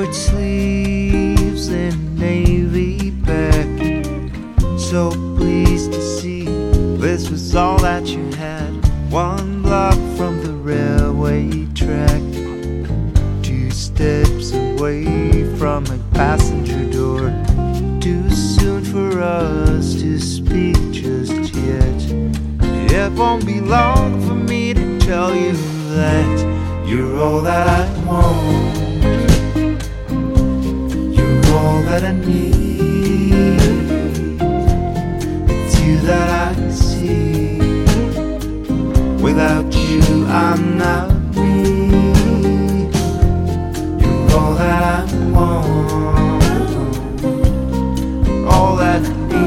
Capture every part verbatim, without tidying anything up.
short sleeves and navy back. So pleased to see this was all that you had. One block from the railway track, two steps away from a passenger door. Too soon for us to speak just yet. It won't be long for me to tell you that you're all that I want, you're all that I need. It's you that I see. Without you, I'm not me. You're all that I want, all that I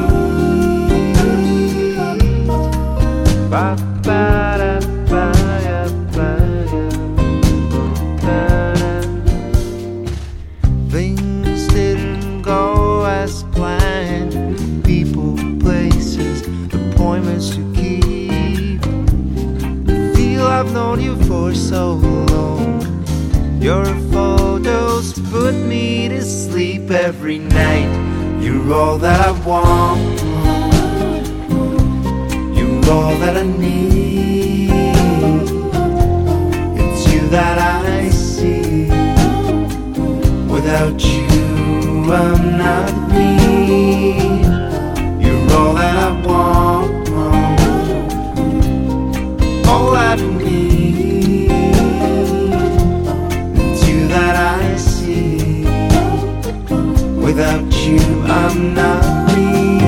need. Ba, ba, da, ba, ya, ba, ya, ba, da. Things didn't go as planned. People, places, appointments to keep. Feel I've known you for so long. Your photos put me to sleep every night. You're all that I want, you're all that I need. It's you that I see. Without you, I'm not me. You're all that I want, all that I need. It's you that I see. Without you, I'm not me.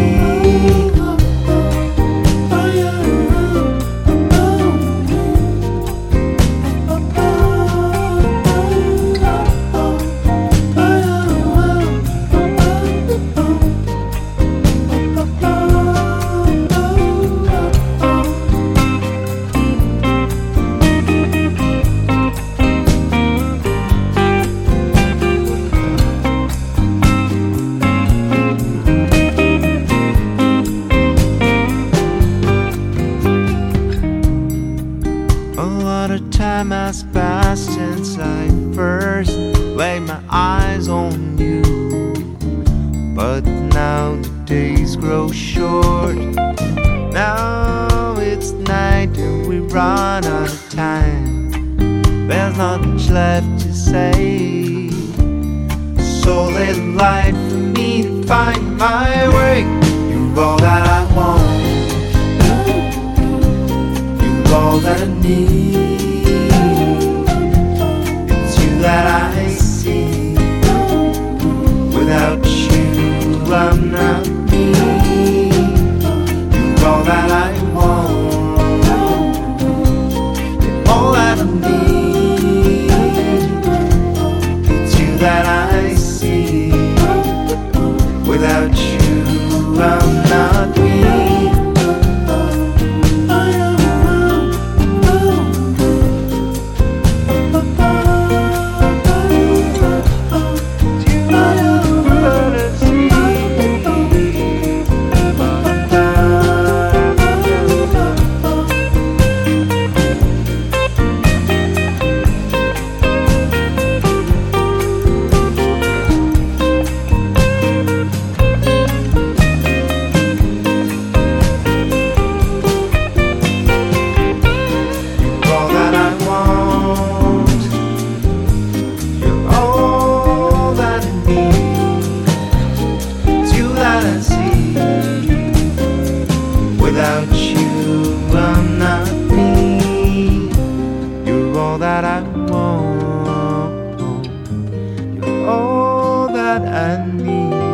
Time has passed since I first laid my eyes on you, but now the days grow short. Now it's night and we run out of time. There's not much left to say, so let light for me to find my way. You're all that I want, you're all that I need. That I see. Without you, I'm not me. You're all that I want, all that I need. It's you that I see. Without you, I'm not me. Without you, I'm not me. You're all that I want, you're all that I need.